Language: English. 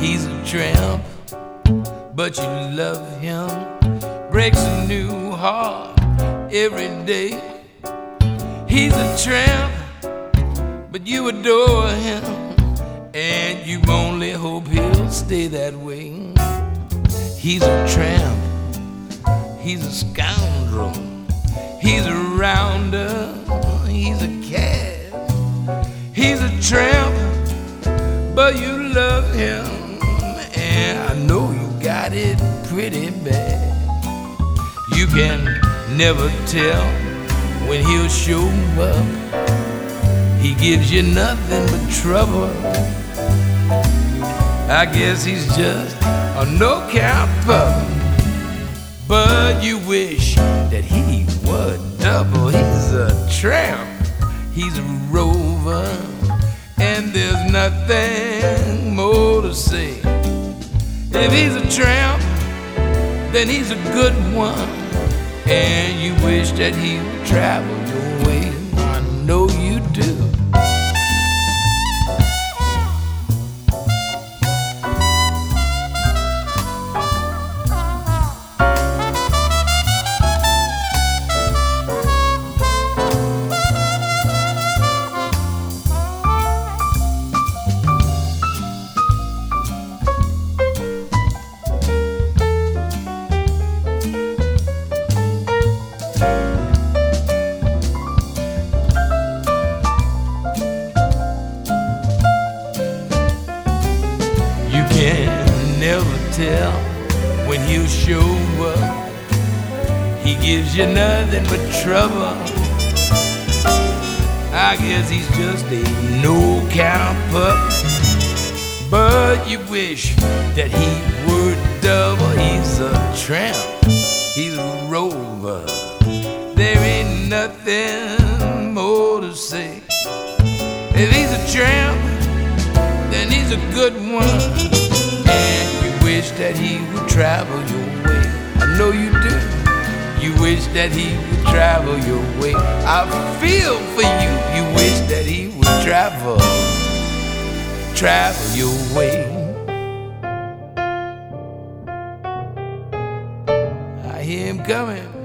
He's a tramp, but you love him. Breaks a new heart every day. He's a tramp, but you adore him, and you only hope he'll stay that way. He's a tramp, he's a scoundrel, he's a rounder, he's a cad. He's a tramp, but you love him, and I know you got it pretty bad. You can never tell when he'll show up. He gives you nothing but trouble. I guess he's just a no-count pup, but you wish that he would double. He's a tramp, he's a rover, and there's nothing more to say. If he's a tramp, then he's a good one, and you wish that he would travel your way. I know you do. You can never tell when he'll show up. He gives you nothing but trouble. I guess he's just a no-count pup, but you wish that he were double. He's a tramp, he's a rover, there ain't nothing more to say. If he's a tramp, then he's a good one, and you wish that he would travel your way. I know you do. You wish that he would travel your way. I feel for you. You wish that he would travel your way. I hear him coming.